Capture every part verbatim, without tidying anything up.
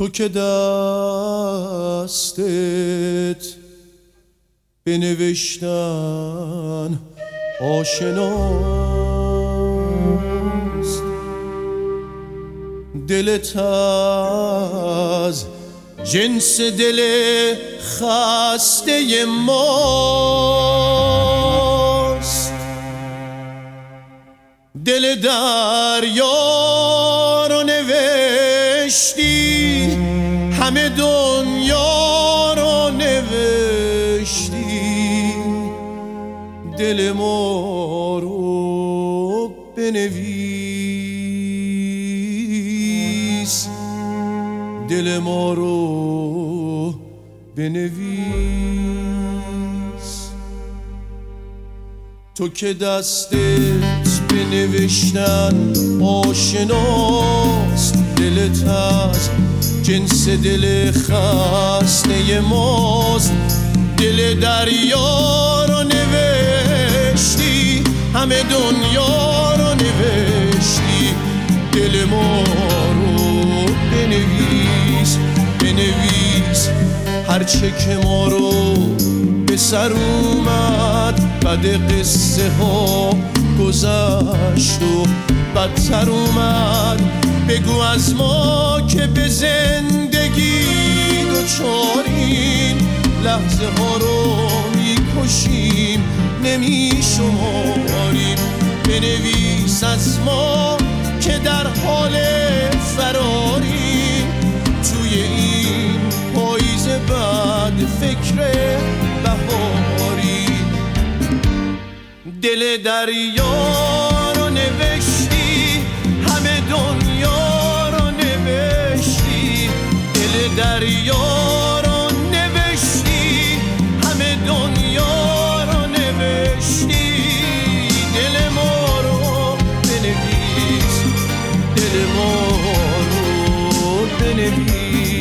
تو که دستت به نوشتن آشناست، دلت از جنس دل خسته ماست، دل دریا رو نوشتی، همه دنیا رو نوشتی، دل ما رو بنویس، دل ما رو بنویس. تو که دستت به نوشتن آشناست، دلت از جنس دل خسته ماست، دل دریا رو نوشتی، همه دنیا رو نوشتی، دل ما رو بنویس بنویس. هرچه که ما رو به سر اومد بعد قصه ها گذشت و بدتر اومد، بگو از ما که به زندگی دوچاریم، لحظه ها رو میکشیم نمیشماریم. بنویس از ما که در حال فراریم، توی این پاییز بعد فکر بهاری. دل دریا رو نوشتی، همه دنیا رو نوشتی، دل دریا رو نوشتی، همه دنیا رو نوشتی، دل ما رو بنویس، دل ما رو بنویس.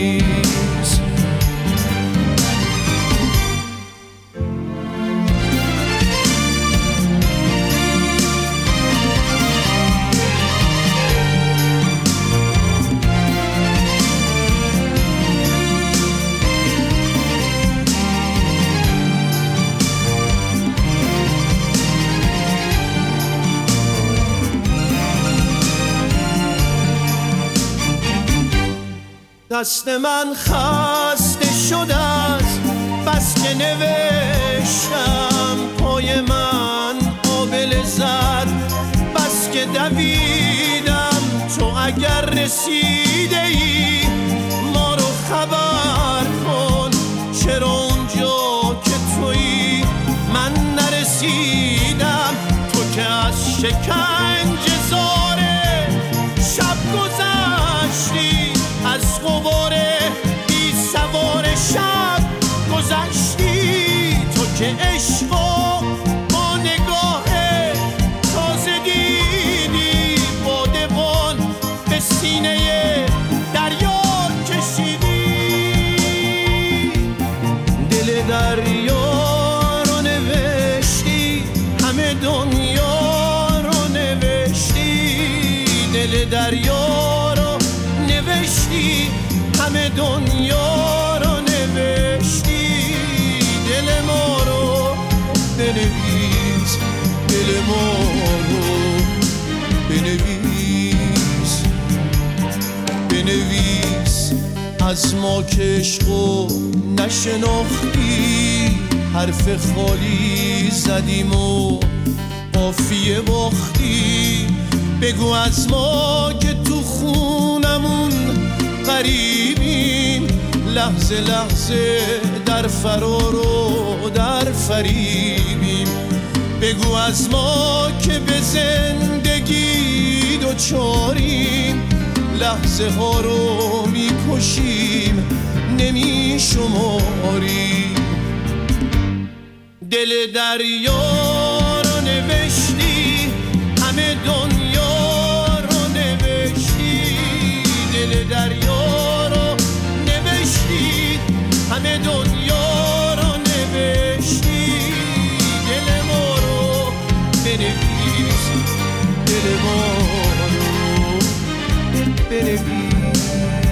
دست من خسته شده است بس که نوشتم، پای من آبله زد بس که دویدم. تو اگر رسیده ای ما رو خبر کن، چرا اونجا که تویی من نرسیدم. تو که از شکنجه زاره شب گذشتی، از غباره بی سوار شب گذشتی. تو که عشقو با نگاه تازه دیدی، بادبان به سینه دریا کشیدی. دل دریا رو نوشتی، همه دنیا رو نوشتی، دل دریا رو نوشتی، همه دنیا رو نوشتی، دل ما رو بنویس، دل ما رو بنویس بنویس. از ما که عشقو نشناختی، حرف خالی زدیم و قافیه باختی. بگو از ما که تو خونمون غریبیم، لحظه لحظه در فرار و در فریبیم. بگو از ما که به زندگی دوچاریم، لحظه ها رو میکشیم نمیشماریم. دل دریا رو نوشتی، همه دنیا رو نوشتی، دل دریا رو نوشتی، همه دنیا رو نوشتی، دل ما رو بنویس، دل ما رو بنویس.